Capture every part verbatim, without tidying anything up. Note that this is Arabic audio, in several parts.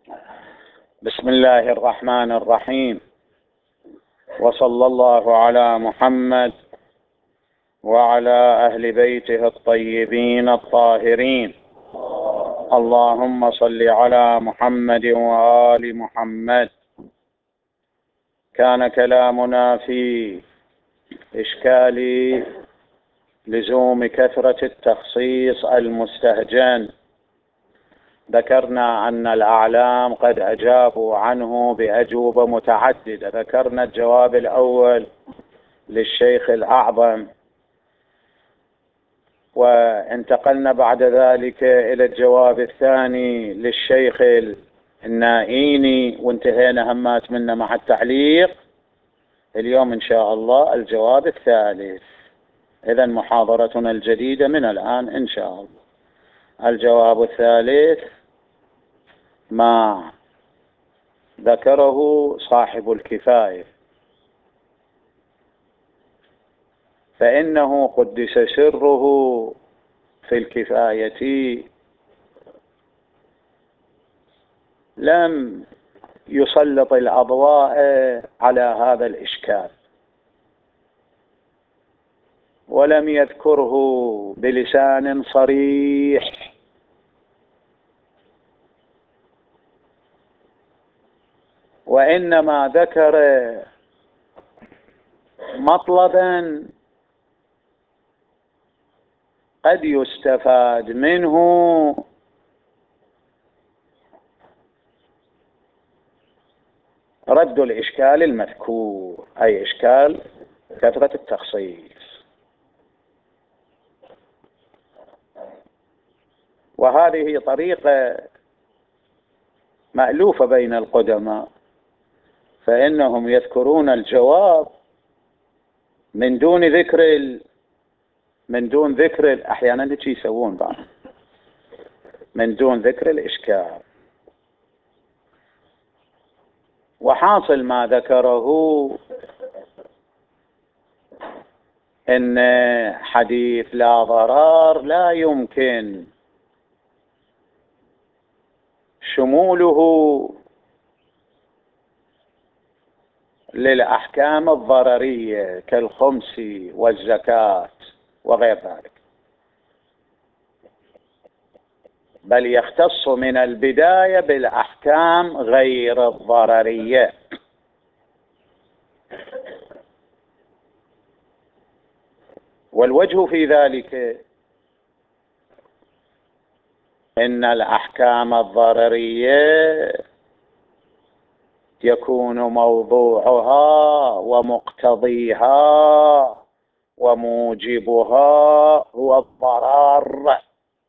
بسم الله الرحمن الرحيم، وصلى الله على محمد وعلى أهل بيته الطيبين الطاهرين. اللهم صل على محمد وآل محمد. كان كلامنا في إشكال لزوم كثرة التخصيص المستهجن. ذكرنا أن الأعلام قد أجابوا عنه بأجوبة متعددة. ذكرنا الجواب الأول للشيخ الأعظم، وانتقلنا بعد ذلك إلى الجواب الثاني للشيخ النائيني، وانتهينا همات منا مع التعليق. اليوم إن شاء الله الجواب الثالث. إذن محاضرتنا الجديدة من الآن إن شاء الله. الجواب الثالث ما ذكره صاحب الكفاية، فإنه قدس سره في الكفاية لم يسلط الأضواء على هذا الإشكال، ولم يذكره بلسان صريح، وإنما ذكر مطلبا قد يستفاد منه رد الإشكال المذكور، أي إشكال كثرة التخصيص. وهذه طريقة مألوفة بين القدماء، فإنهم يذكرون الجواب من دون ذكر ال... من دون ذكر ال... أحيانا هيك يسوون بعض، من دون ذكر الإشكال. وحاصل ما ذكره إن حديث لا ضرر لا يمكن شموله للأحكام الضررية كالخمس والزكاة وغير ذلك، بل يختص من البداية بالأحكام غير الضررية. والوجه في ذلك إن الأحكام الضررية يكون موضوعها ومقتضيها وموجبها هو الضرر،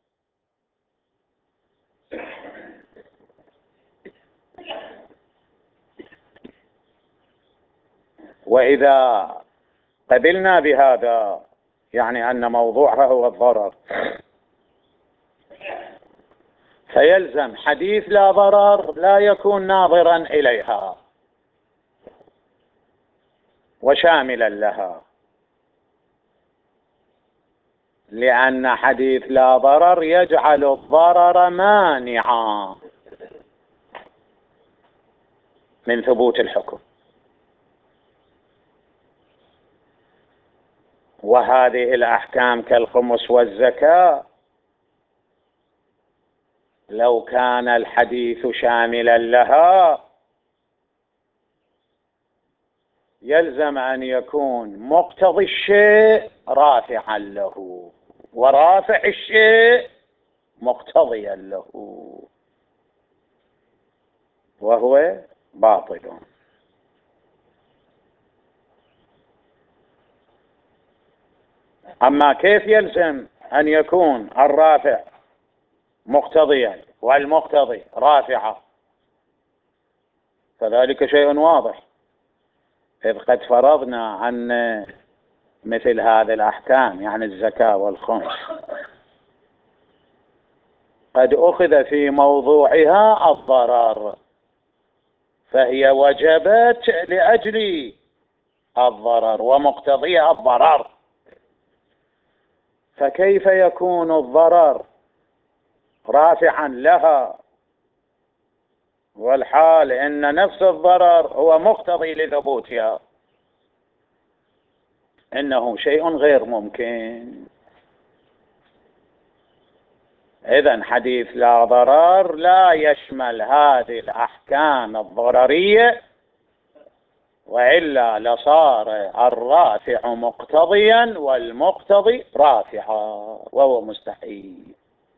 وإذا قبلنا بهذا يعني أن موضوعها هو الضرر، فيلزم حديث لا ضرر لا يكون ناظرا إليها وشاملا لها، لأن حديث لا ضرر يجعل الضرر مانعا من ثبوت الحكم. وهذه الأحكام كالخمس والزكاة لو كان الحديث شاملا لها يلزم أن يكون مقتضي الشيء رافعا له، ورافع الشيء مقتضيا له، وهو باطل. أما كيف يلزم أن يكون الرافع مقتضيا والمقتضي رافعا، فذلك شيء واضح، إذ قد فرضنا أن مثل هذه الأحكام يعني الزكاة والخمس قد أخذ في موضوعها الضرر، فهي وجبت لأجل الضرر ومقتضيها الضرر، فكيف يكون الضرر رافعا لها والحال إن نفس الضرر هو مقتضي لثبوتها، إنه شيء غير ممكن. إذن حديث لا ضرر لا يشمل هذه الأحكام الضررية، وإلا لصار الرافع مقتضيا والمقتضي رافعا، وهو مستحيل.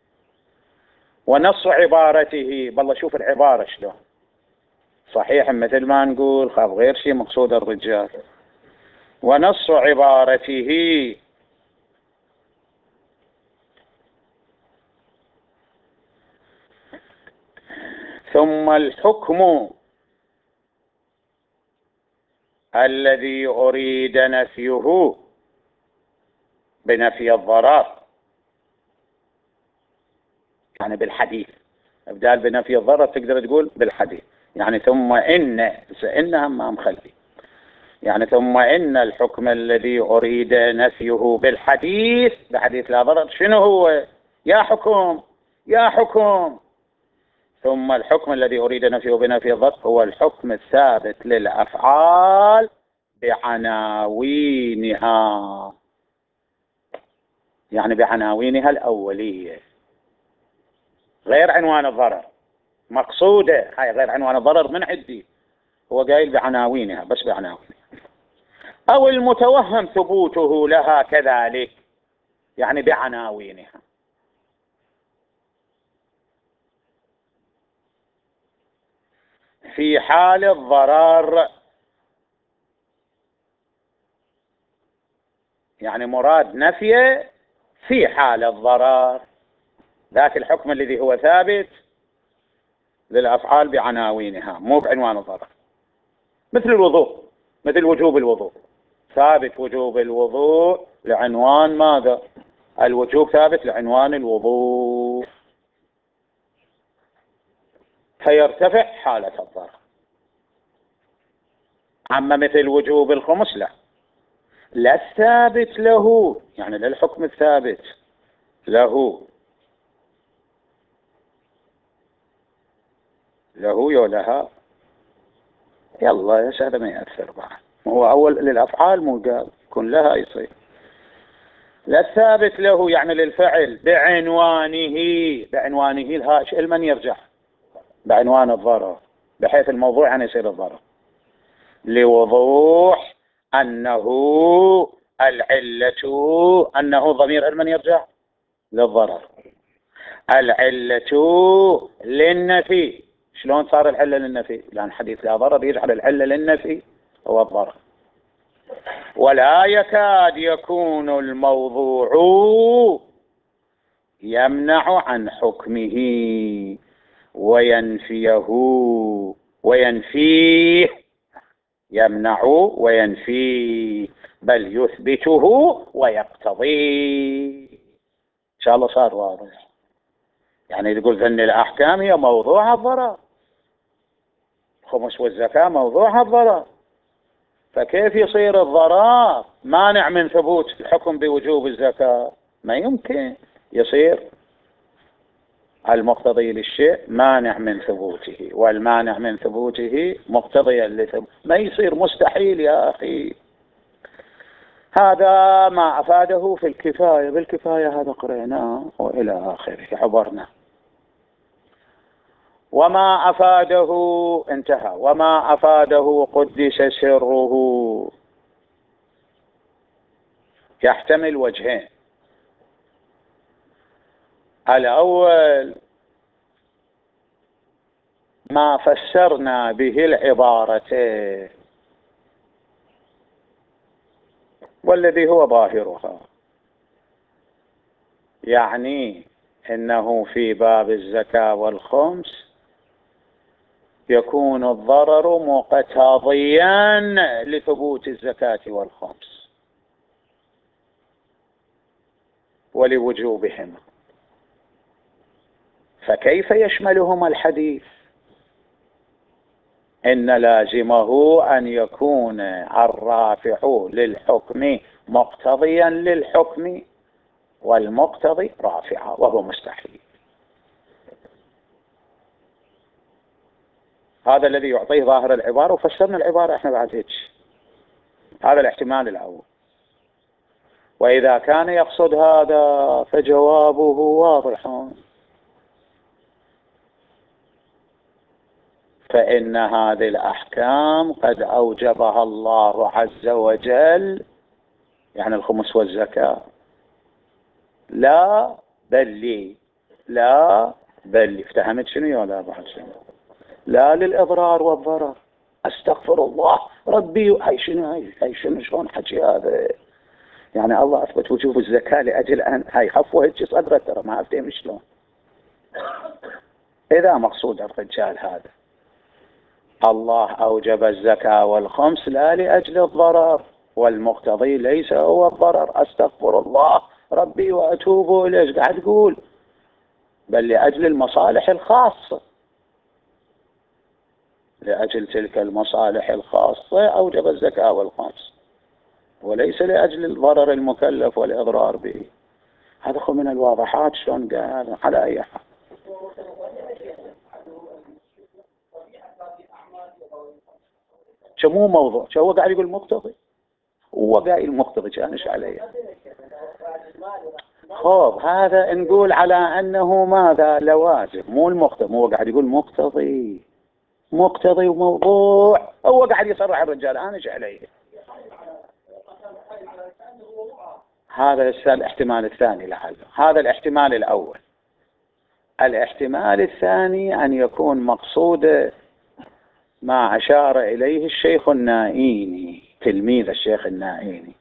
ونص عبارته، بالله شوف العبارة شلون صحيح، مثل ما نقول خاف غير شيء مقصود الرجال. ونص عبارته ثم الحكم الذي أريد نفيه بنفي الضرر، يعني بالحديث، ابدال بنفي الضرر تقدر تقول بالحديث، يعني ثم إن إنها ما مخلي، يعني ثم إن الحكم الذي أريد نفيه بالحديث، بحديث لا ضرر، شنو هو؟ يا حكم يا حكم ثم الحكم الذي أريد نفيه بنفي الضرر هو الحكم الثابت للأفعال بعناوينها، يعني بعناوينها الأولية، غير عنوان الضرر مقصودة، هاي غير عنوان الضرر من عندي، هو قايل بعناوينها، بس بعناوينها. أو المتوهم ثبوته لها كذلك، يعني بعناوينها. في حال الضرر، يعني مراد نفيه في حال الضرر، ذاك الحكم الذي هو ثابت للأفعال بعناوينها مو بعنوان الضرر. مثل الوضوء، مثل وجوب الوضوء، ثابت وجوب الوضوء لعنوان ماذا؟ الوجوب ثابت لعنوان الوضوء، فيرتفع حالة الضرر. أما مثل وجوب الخمس لا، لا الثابت له، يعني للحكم الثابت له له يولها، يلا يا هذا ما يأثر بعد، هو أول للأفعال مو قال يكون لها يصير. لا الثابت له يعني للفعل بعنوانه، بعنوانه الهاش المن يرجع بعنوان الضرر، بحيث الموضوع يعني يصير الضرر، لوضوح أنه العلة، أنه ضمير المن يرجع للضرر، العلة للنفي. شلون صار العلة للنفي؟ لأن حديث لا ضرر يجعل العلة للنفي هو الضرر. ولا يكاد يكون الموضوع يمنع عن حكمه وينفيه وينفيه يمنع وينفيه، بل يثبته ويقتضيه. إن شاء الله صار واضح. يعني يقول ذن الأحكام هي موضوع الضرر، الخمس والزكاة موضوع الضرر، فكيف يصير الضرر مانع من ثبوت الحكم بوجوب الزكاة؟ ما يمكن يصير المقتضي للشيء مانع من ثبوته، والمانع من ثبوته مقتضيا لثبوته، ما يصير، مستحيل يا أخي. هذا ما أفاده في الكفاية، بالكفاية هذا قرأناه وإلى آخره عبرنا. وما أفاده انتهى، وما أفاده قدس سره يحتمل وجهين. الأول ما فسرنا به العبارة والذي هو ظاهرها، يعني إنه في باب الزكاة والخمس يكون الضرر مقتضيا لثبوت الزكاة والخمس ولوجوبهما، فكيف يشملهما الحديث؟ إن لازمه أن يكون الرافع للحكم مقتضيا للحكم والمقتضي رافعا، وهو مستحيل. هذا الذي يعطيه ظاهر العبارة، وفسرنا العبارة احنا بعد هيك. هذا الاحتمال الأول. وإذا كان يقصد هذا فجوابه واضح، فإن هذه الأحكام قد أوجبها الله عز وجل، يعني الخمس والزكاة، لا بل لي، لا بل لي. افتهمت شنو يا لا بعد شنو؟ لا للإضرار والضرر. أستغفر الله ربي، هاي شنو هاي هاي شنو شلون حكي هذا؟ يعني الله أثبت وجوب الزكاة لأجل أن هاي خفوة هيك صدره، ترى ما أفتهم شلون. إذا مقصود الرجال هذا الله أوجب الزكاة والخمس لا لأجل الضرر، والمقتضي ليس هو الضرر، أستغفر الله ربي وأتوب إليه، قاعد تقول بل لأجل المصالح الخاصة، لأجل تلك المصالح الخاصة أوجب الزكاة والخمس، وليس لأجل الضرر المكلف والإضرار به. هذا خو من الواضحات شلون قال. على أي حال مو موضوع، هو قاعد يقول مقتضي، هو قايل مقتضي كانش عليه. خب هذا نقول على أنه ماذا لوازم، مو المقتضي، هو قاعد يقول مقتضي، مقتضي وموضوع، هو قاعد يصرح الرجال أنا ايش عليه. هذا الاحتمال الثاني لعله. هذا الاحتمال الأول. الاحتمال الثاني أن يكون مقصود ما أشار إليه الشيخ النائيني، تلميذ الشيخ النائيني،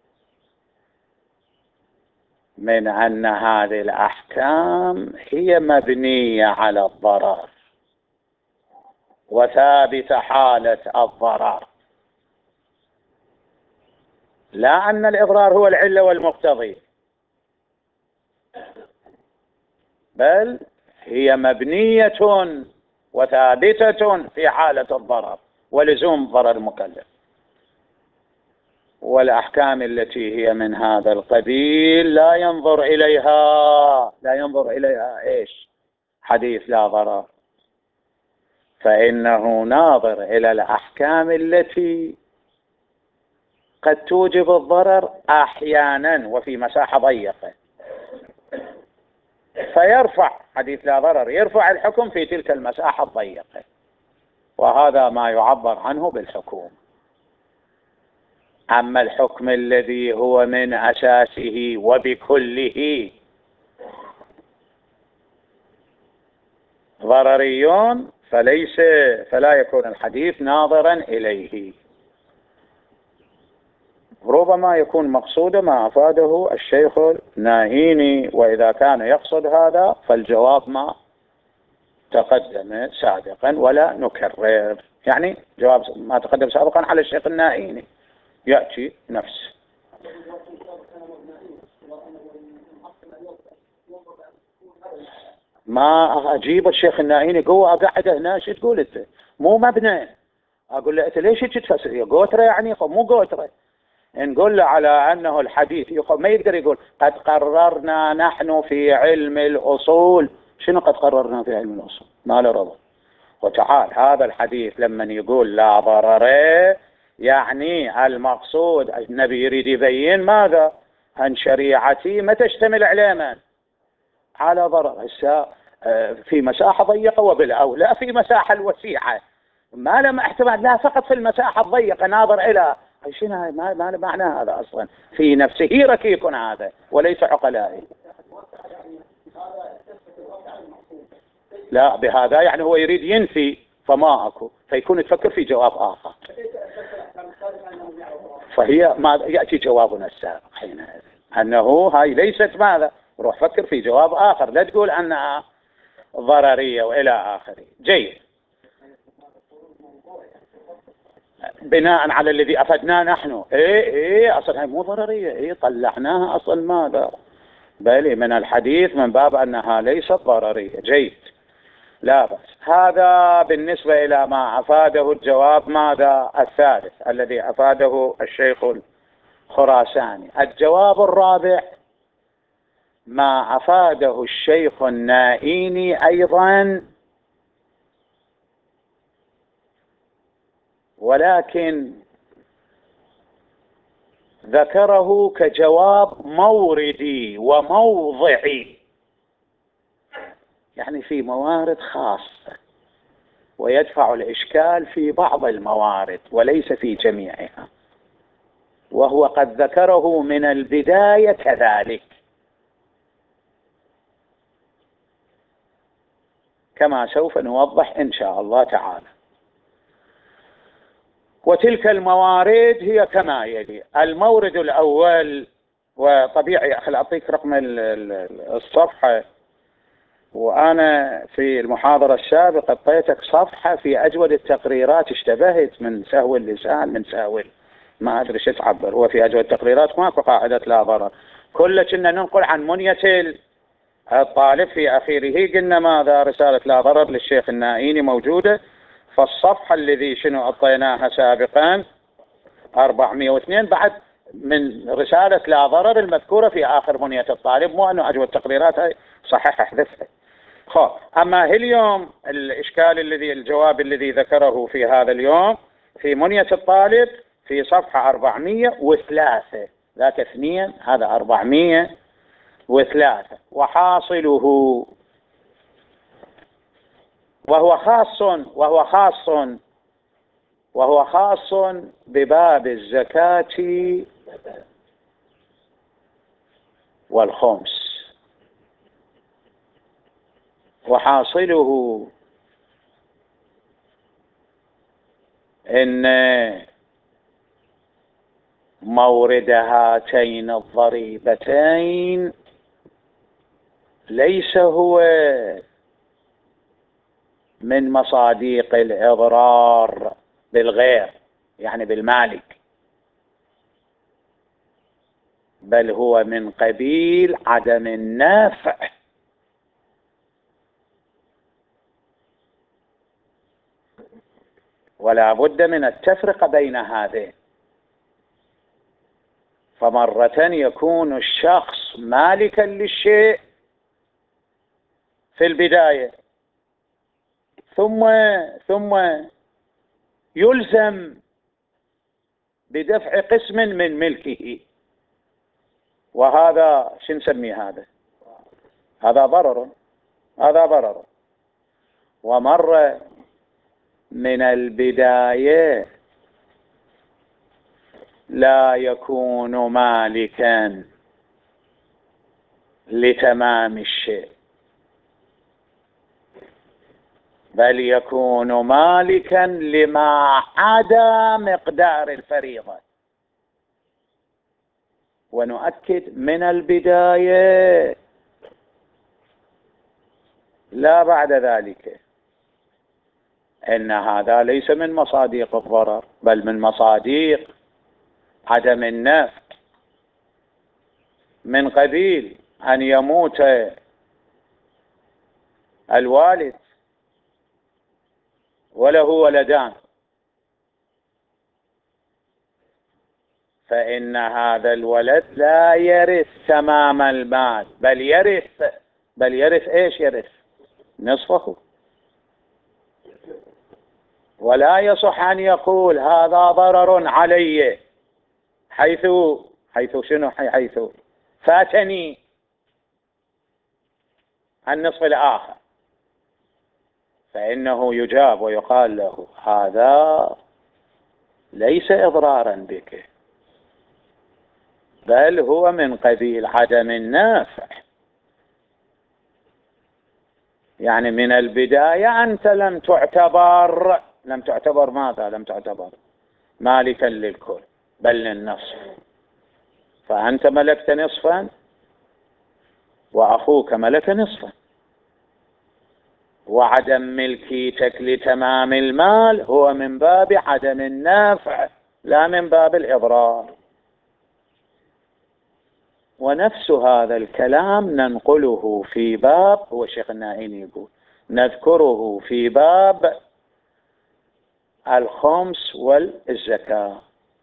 من أن هذه الأحكام هي مبنية على الضرر وثابت حالة الضرر، لا أن الإضرار هو العلة والمقتضي، بل هي مبنية وثابتة في حالة الضرر ولزوم ضرر المكلف. والأحكام التي هي من هذا القبيل لا ينظر إليها لا ينظر إليها إيش حديث لا ضرر، فإنه ناظر إلى الأحكام التي قد توجب الضرر أحيانا وفي مساحة ضيقة، فيرفع حديث لا ضرر، يرفع الحكم في تلك المساحة الضيقة، وهذا ما يعبر عنه بالحكومة. أما الحكم الذي هو من أساسه وبكله ضرريون فليس فلا يكون الحديث ناظرا إليه. ربما يكون مقصود ما أفاده الشيخ الناهيني، وإذا كان يقصد هذا فالجواب ما تقدم سابقا ولا نكرر، يعني جواب ما تقدم سابقا على الشيخ الناهيني يأتي نفسه. ما أجيب الشيخ الناهيني قوة قاعد هنا شو تقول أنت مو مبنى، أقول له أنت ليش تفسر يا قوترة، يعني مو قوترة. نقول له على أنه الحديث ما يقدر يقول قد قررنا نحن في علم الأصول. شنو قد قررنا في علم الأصول؟ ما له رضا. وتعال هذا الحديث لما يقول لا ضرر يعني المقصود النبي يريد يبين ماذا؟ أن شريعتي ما تشتمل على من؟ على ضرر. هسه في مساحة ضيقة وبالأولى في مساحة الوسيعة، ما له احتمال لا فقط في المساحة الضيقة ناظر إلى شنو، ما ما معنى هذا أصلا في نفسه ركيك هذا وليس عقلائي. لا بهذا يعني هو يريد ينفي فما أكو، فيكون تفكر في جواب آخر، فهي ما يأتي جوابنا السابق حينئذ أنه هاي ليست ماذا، روح فكر في جواب آخر، لا تقول أنها ضررية وإلى آخره. جيد، بناء على الذي أفدناه نحن إيه إيه أصلا هي مو ضررية، إيه طلعناها أصلا ماذا، بل من الحديث من باب أنها ليست ضررية. جيد، لا بس. هذا بالنسبة إلى ما أفاده الجواب ماذا الثالث الذي أفاده الشيخ الخراساني. الجواب الرابع ما أفاده الشيخ النائيني أيضا ولكن ذكره كجواب موردي وموضعي، يعني في موارد خاصة، ويدفع الإشكال في بعض الموارد وليس في جميعها، وهو قد ذكره من البداية كذلك، كما سوف نوضح إن شاء الله تعالى. وتلك الموارد هي كما يلي: المورد الأول، وطبيعي أخي أعطيك رقم الصفحة، وأنا في المحاضرة السابقة أعطيتك صفحة في أجود التقريرات، اشتبهت من سهو اللسان من سهو ما أدري شو تعبر، هو في أجود التقريرات ماكو قاعدة لا ضرر، كله كنا ننقل عن منية الطالب في أخيره، قلنا ماذا؟ رسالة لا ضرر للشيخ النائيني موجودة، فالصفحة الذي شنو أعطيناها سابقا أربعمئة واثنين بعد من رسالة لا ضرر المذكورة في آخر منية الطالب، مو أنه أجود التقريرات صحيح احذفها. خب، أما اليوم الإشكال الذي الجواب الذي ذكره في هذا اليوم في منية الطالب في صفحة أربعمئة وثلاثة، ذاك اثنين هذا أربعمئة وثلاثة، وحاصله وهو خاص وهو خاص وهو خاص بباب الزكاة والخمس، وحاصله إن مورد هاتين الضريبتين ليس هو من مصاديق الإضرار بالغير، يعني بالمالك، بل هو من قبيل عدم النفع، ولا بد من التفرقة بين هذين. فمرة يكون الشخص مالكا للشيء في البداية، ثم ثم يلزم بدفع قسم من ملكه، وهذا شو نسميه؟ هذا هذا ضرر، هذا ضرر. ومر من البداية لا يكون مالكا لتمام الشيء، بل يكون مالكا لما عدا مقدار الفريضة. ونؤكد من البداية لا بعد ذلك إن هذا ليس من مصاديق الضرر، بل من مصاديق عدم النفع، من قبيل أن يموت الوالد وله ولدان، فإن هذا الولد لا يرث تمام المال، بل يرث بل يرث إيش؟ يرث نصفه. ولا يصح أن يقول هذا ضرر علي، حيث حيث شنو؟ حيث فاتني النصف الآخر، فإنه يجاب ويقال له هذا ليس إضرارا بك، بل هو من قبيل عدم النافع. يعني من البداية أنت لم تعتبر لم تعتبر ماذا؟ لم تعتبر مالكا للكل بل للنصف، فأنت ملكت نصفا وأخوك ملك نصفا، وعدم ملكيتك لتمام المال هو من باب عدم النافع لا من باب الإضرار. ونفس هذا الكلام ننقله في باب، هو الشيخ النائيني يقول نذكره في باب الخمس والزكاة.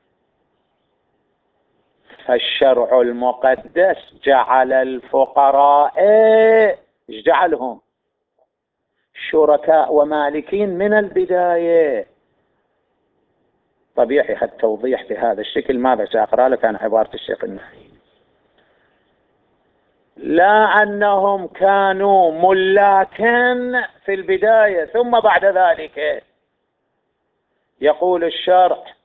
فالشرع المقدس جعل الفقراء ايش جعلهم؟ شركاء ومالكين من البداية، طبيعي التوضيح بهذا الشكل. ماذا سأقرأ لك عن عبارة الشيخ النهائي؟ لا أنهم كانوا ملاكا في البداية ثم بعد ذلك يقول الشرع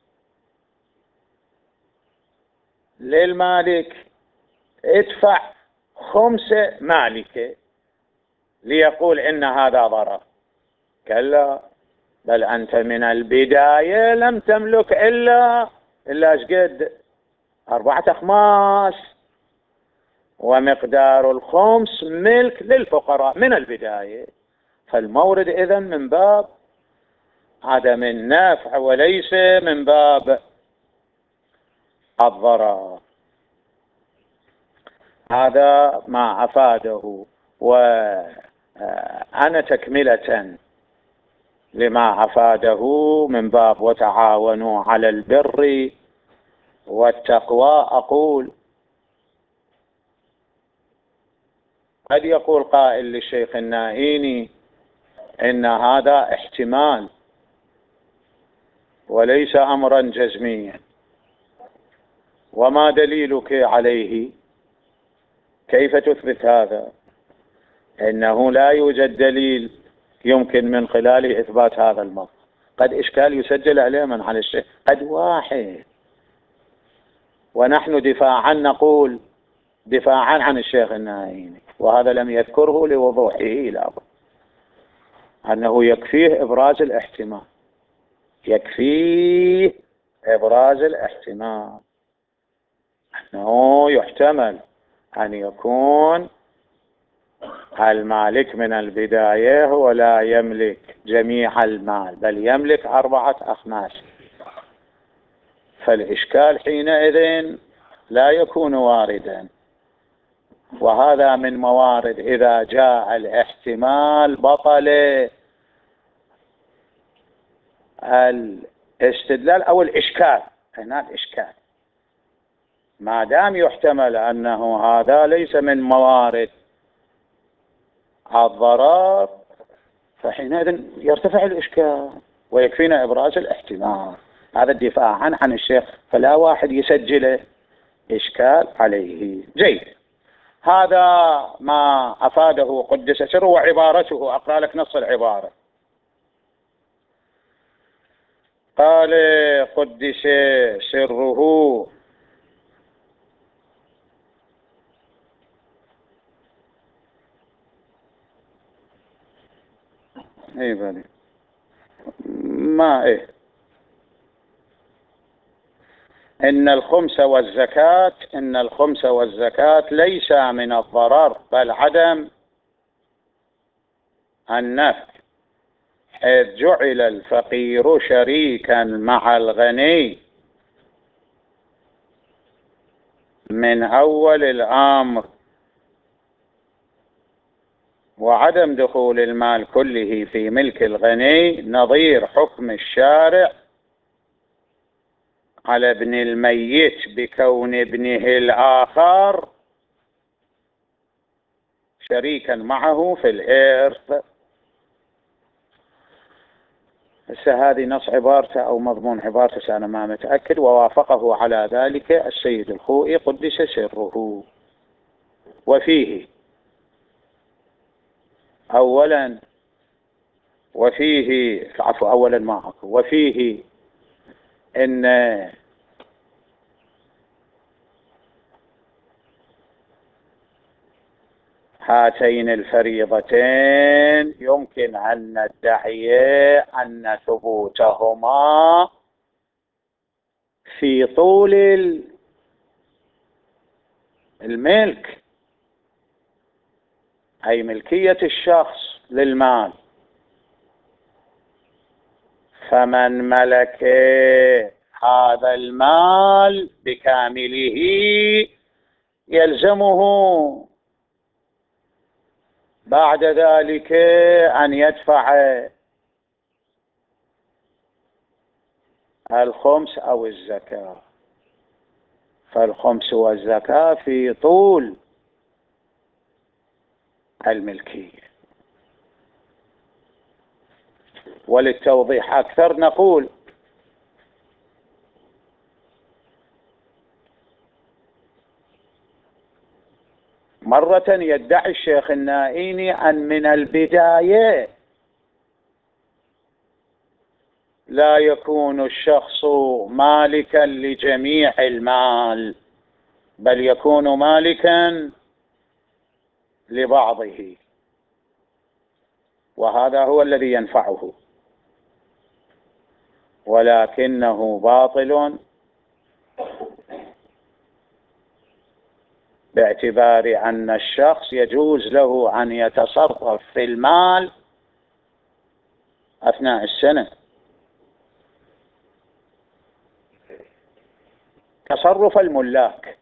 للمالك ادفع خمس مالك ليقول إن هذا ضرر. كلا، بل أنت من البداية لم تملك إلا إلا شقد أربعة أخماس، ومقدار الخمس ملك للفقراء من البداية. فالمورد إذن من باب عدم النفع وليس من باب الضرر. هذا ما أفاده. وأنا تكملة لما أفاده من باب وتعاونوا على البر والتقوى أقول: قد يقول قائل للشيخ النائيني إن هذا احتمال وليس أمرا جزميا، وما دليلك عليه؟ كيف تثبت هذا؟ إنه لا يوجد دليل يمكن من خلاله إثبات هذا الموضوع. قد إشكال يسجل عليه من على الشيء، قد واحد، ونحن دفاعا نقول دفاعا عن الشيخ النائيني، وهذا لم يذكره لوضوحه لا أنه يكفيه إبراز الاحتمال، يكفيه إبراز الاحتمال أنه يحتمل أن يكون المالك من البداية هو لا يملك جميع المال بل يملك أربعة أخماس، فالإشكال حينئذ لا يكون واردا. وهذا من موارد إذا جاء الاحتمال بطل الاستدلال أو الإشكال. هنا الإشكال ما دام يحتمل أنه هذا ليس من موارد الضرر، فحينئذ يرتفع الإشكال ويكفينا إبراز الاحتمال. هذا الدفاع عن عن الشيخ، فلا واحد يسجله إشكال عليه. جيد، هذا ما أفاده قدس سره وعبارته. أقرأ لك نص العبارة. قال قدس سره: اي بالي ما ايه إن الخمس والزكاة إن الخمس والزكاة ليس من الضرر بل عدم النفع، حيث جعل الفقير شريكا مع الغني من أول الأمر، وعدم دخول المال كله في ملك الغني نظير حكم الشارع على ابن الميت بكون ابنه الآخر شريكا معه في الإرث. هسه هذه نص عبارته أو مضمون عبارته أنا ما متأكد، ووافقه على ذلك السيد الخوئي قدس سره. وفيه أولا وفيه عفوا أولا ما وفيه إن هاتين الفريضتين يمكن أن ندعي أن ثبوتهما في طول الملك، أي ملكية الشخص للمال. فمن ملك هذا المال بكامله يلزمه بعد ذلك أن يدفع الخمس أو الزكاة. فالخمس والزكاة في طول الملكية. وللتوضيح أكثر نقول مرة يدعي الشيخ النائيني أن من البداية لا يكون الشخص مالكا لجميع المال، بل يكون مالكا لبعضه، وهذا هو الذي ينفعه، ولكنه باطل باعتبار أن الشخص يجوز له أن يتصرف في المال أثناء السنة تصرف الملاك،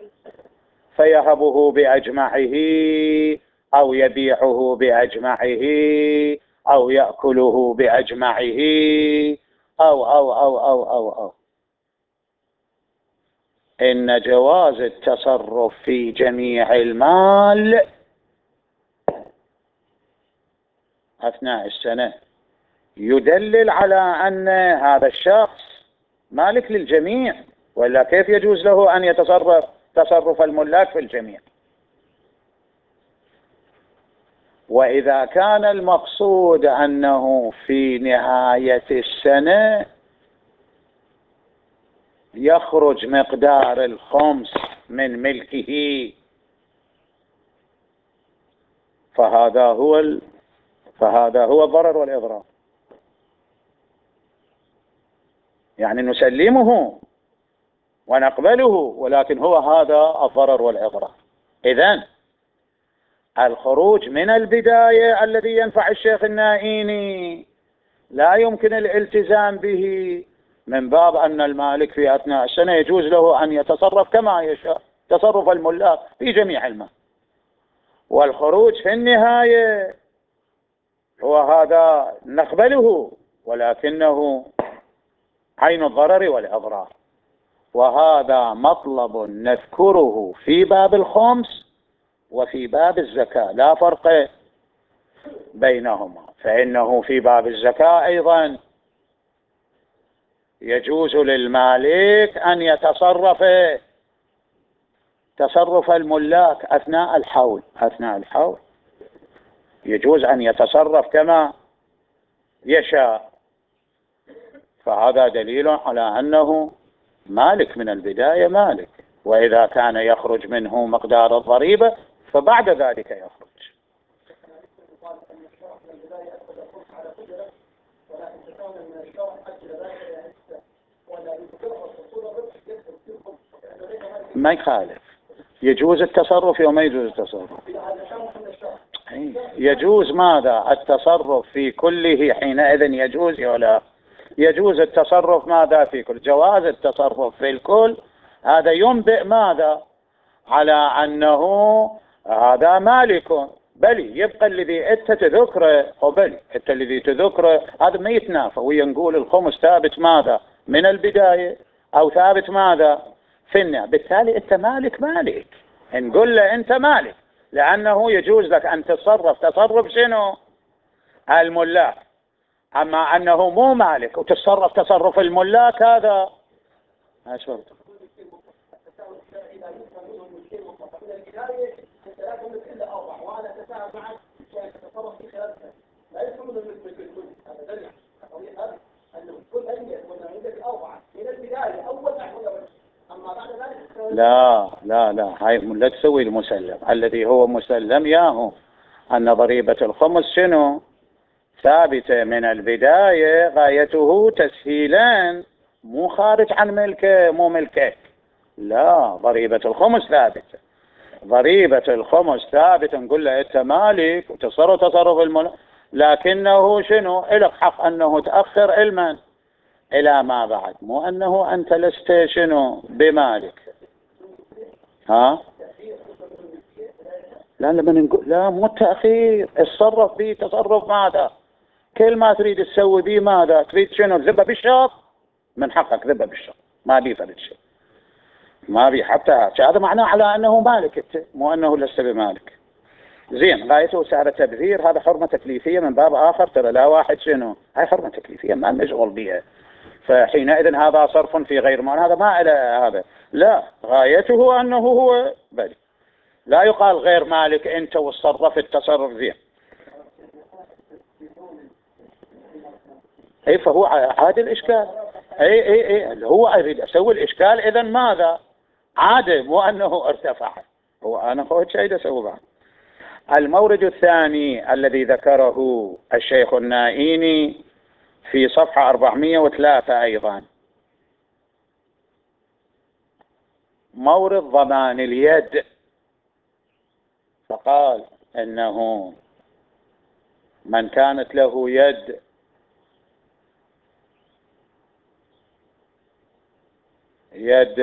فيهبه بأجمعه أو يبيعه بأجمعه أو يأكله بأجمعه أو أو أو أو أو, أو. إن جواز التصرف في جميع المال أثناء السنة يدلل على أن هذا الشخص مالك للجميع، ولا كيف يجوز له أن يتصرف تصرف الملاك في الجميع؟ وإذا كان المقصود أنه في نهاية السنة يخرج مقدار الخمس من ملكه، فهذا هو ال... فهذا هو الضرر والإضرار، يعني نسلمه ونقبله، ولكن هو هذا الضرر والإضرار. إذن الخروج من البداية الذي ينفع الشيخ النائيني لا يمكن الالتزام به، من باب أن المالك في أثناء السنة يجوز له أن يتصرف كما يشاء تصرف الملاك في جميع المال، والخروج في النهاية هو هذا نقبله، ولكنه عين الضرر والإضرار. وهذا مطلب نذكره في باب الخمس وفي باب الزكاة، لا فرق بينهما، فإنه في باب الزكاة أيضا يجوز للمالك أن يتصرف تصرف الملاك أثناء الحول أثناء الحول يجوز أن يتصرف كما يشاء، فهذا دليل على أنه مالك من البداية مالك، وإذا كان يخرج منه مقدار الضريبة فبعد ذلك يخرج. ما يخالف، يجوز التصرف يوم ما يجوز التصرف، يجوز ماذا؟ التصرف في كله حينئذ يجوز ولا يجوز التصرف ماذا في كل؟ جواز التصرف في الكل هذا ينبئ ماذا؟ على أنه هذا مالك، بلي يبقى الذي أنت تذكره، وبلي أنت الذي تذكره هذا ما يتنافى، وينقول الخمس ثابت ماذا؟ من البداية، أو ثابت ماذا؟ في النهاية، بالتالي أنت مالك مالك، نقول له أنت مالك، لأنه يجوز لك أن تتصرف تصرف شنو؟ الملاك. أما أنه مو مالك وتتصرف تصرف الملاك هذا أشوف. لا لا لا، هاي لا تسوي المسلم، الذي هو مسلم ياهو أن ضريبة الخمس شنو؟ ثابتة من البداية، غايته تسهيلا، مو خارج عن ملكه، مو ملكك، لا، ضريبة الخمس ثابتة، ضريبة الخمس ثابتة، نقول له أنت مالك وتصرف تصرف الملك، لكنه شنو؟ إلك حق أنه تأخر علما إلى ما بعد، مو أنه أنت لست شنو بمالك. ها؟ لا لما نقول لا، مو التأخير، اتصرف به تصرف ماذا؟ كل ما تريد تسوي به ماذا؟ تريد شنو؟ ذبه بالشط، من حقك ذبه بالشط، ما بي فرد شيء، ما بي حتى هذا معناه على أنه مالك انت، مو أنه لست بمالك. زين، غايته سعر التبذير، هذا حرمة تكليفية من باب آخر، ترى لا واحد شنو؟ هاي حرمة تكليفية ما نشغل بها، فحينئذ هذا صرف في غير مال، هذا ما إلى هذا، لا، غايته أنه هو بل لا يقال غير مالك أنت وتصرف التصرف فيه. أي فهو هذا الإشكال. أي أي أي هو أريد أسوي الإشكال. إذا ماذا؟ عادة مو أنه ارتفع. هو أنا هو شيء أسوي بعد. المورد الثاني الذي ذكره الشيخ النائيني في صفحة أربعمائة وثلاثة أيضا، مورد ضمان اليد. فقال إنه من كانت له يد يد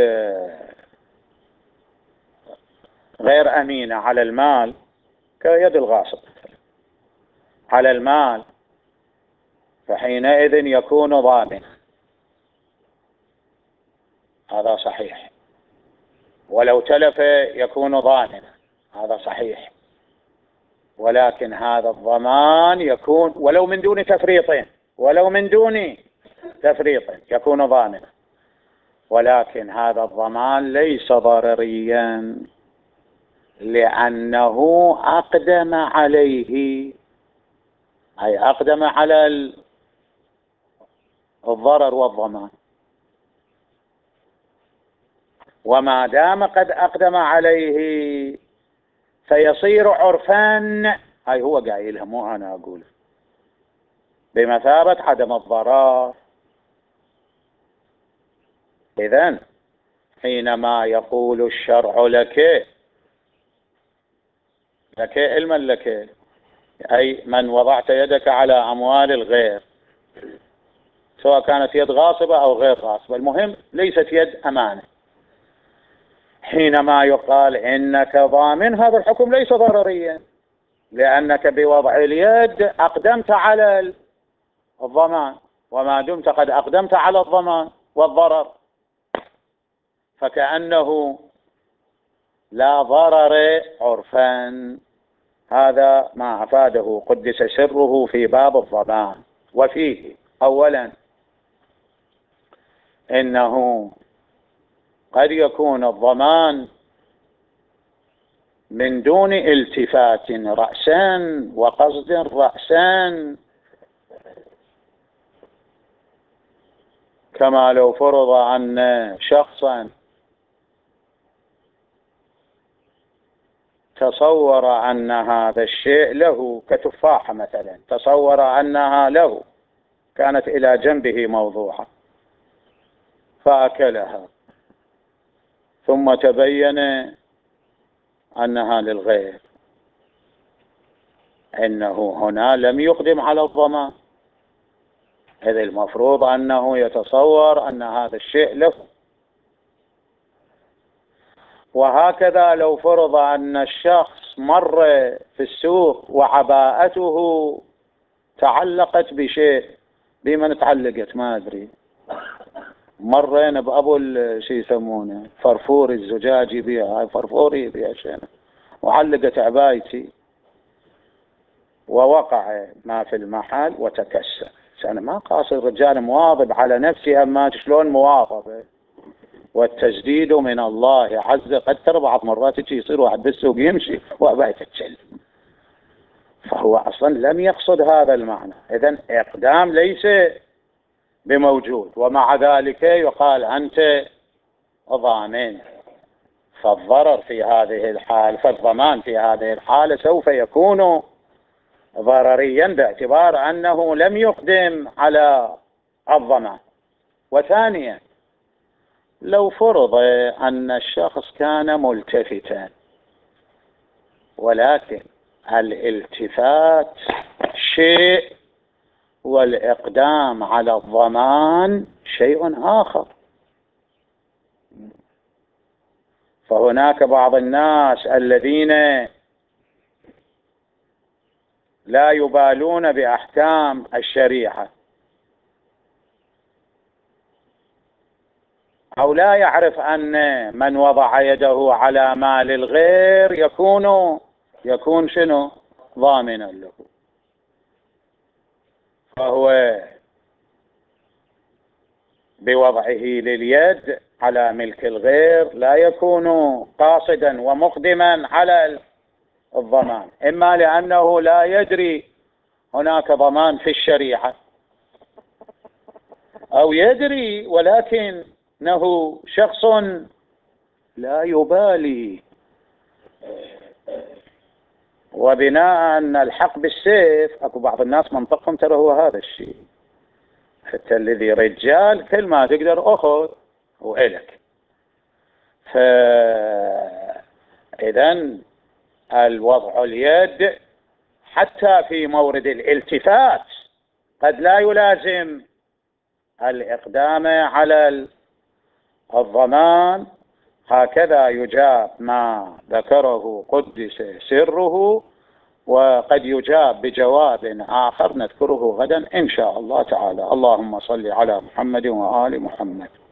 غير أمينة على المال، كيد الغاصب على المال، فحينئذ يكون ضامن. هذا صحيح. ولو تلف يكون ضامنا، هذا صحيح. ولكن هذا الضمان يكون ولو من دون تفريط، ولو من دون تفريط يكون ضامنا. ولكن هذا الضمان ليس ضرريا، لأنه أقدم عليه، أي أقدم على الضرر والضمان. وما دام قد أقدم عليه فيصير عرفا، هاي هو قايلها مو أنا أقول، بمثابة عدم الضرر. إذن حينما يقول الشرع لك لك علما لك، أي من وضعت يدك على أموال الغير، سواء كانت يد غاصبة أو غير غاصبة، المهم ليست يد أمانة، حينما يقال إنك ضامن، هذا الحكم ليس ضرريا، لأنك بوضع اليد أقدمت على الضمان، وما دمت قد أقدمت على الضمان والضرر فكأنه لا ضرر عرفا. هذا ما أفاده قدس سره في باب الضمان. وفيه أولا إنه قد يكون الضمان من دون التفات رأسا وقصد رأسا، كما لو فرض أن شخصا تصور أن هذا الشيء له، كتفاحة مثلا، تصور أنها له، كانت إلى جنبه موضوعة فأكلها، ثم تبين أنها للغير، إنه هنا لم يقدم على الضمان، إذ المفروض أنه يتصور أن هذا الشيء له. وهكذا لو فرض أن الشخص مر في السوق وعباءته تعلقت بشيء، بمن تعلقت ما أدري، مرين بأبو شيء يسمونه فرفور الزجاجي بها، فرفوري بها شيء، وعلقت عبايتي ووقع ما في المحل وتكسر. أنا ما قاصد الرجال مواظب على نفسها، ما شلون مواظبة، والتجديد من الله عز. قد ترى بعض مرات يصير واحد بالسوق يمشي وعبايته تشل، فهو أصلا لم يقصد هذا المعنى. إذن إقدام ليس بموجود، ومع ذلك يقال أنت ضامن. فالضرر في هذه الحال، فالضمان في هذه الحالة سوف يكون ضرريا باعتبار أنه لم يقدم على الضمان. وثانيا لو فرض أن الشخص كان ملتفتا، ولكن الالتفات شيء والإقدام على الضمان شيء آخر، فهناك بعض الناس الذين لا يبالون بأحكام الشريعة، أو لا يعرف أن من وضع يده على مال الغير يكون يكون شنو؟ ضامنا له، فهو بوضعه لليد على ملك الغير لا يكون قاصدا ومقدما على الضمان، إما لأنه لا يدري هناك ضمان في الشريعة، أو يدري ولكنه شخص لا يبالي، وبناء أن الحق بالسيف أكو بعض الناس منطقهم ترى هو هذا الشيء، حتى الذي رجال كل ما تقدر أخذ وإلك. فإذن الوضع اليد حتى في مورد الالتفات قد لا يلازم الإقدام على الضمان. هكذا يجاب ما ذكره قدس سره، وقد يجاب بجواب آخر نذكره غدا إن شاء الله تعالى. اللهم صل على محمد وآل محمد.